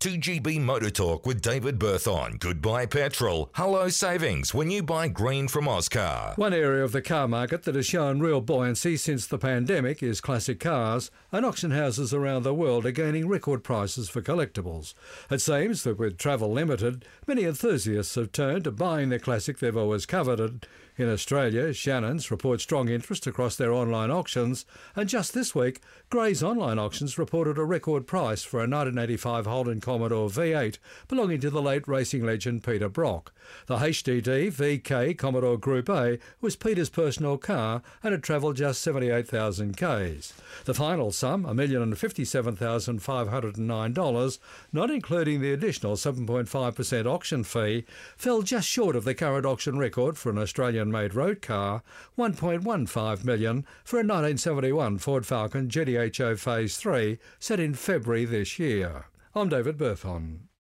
2GB Motor Talk with David Berthon. Goodbye petrol. Hello savings when you buy green from Oscar. One area of the car market that has shown real buoyancy since the pandemic is classic cars, and auction houses around the world are gaining record prices for collectibles. It seems that with travel limited, many enthusiasts have turned to buying the classic they've always coveted. In Australia, Shannons report strong interest across their online auctions, and just this week, Gray's online auctions reported a record price for a 1985 Holden Commodore V8 belonging to the late racing legend Peter Brock. The HDD VK Commodore Group A was Peter's personal car and had travelled just 78,000 k's. The final sum, $1,057,509, not including the additional 7.5% auction fee, fell just short of the current auction record for an Australian-made road car, $1.15 million for a 1971 Ford Falcon GTHO Phase 3 set in February this year. I'm David Berthon.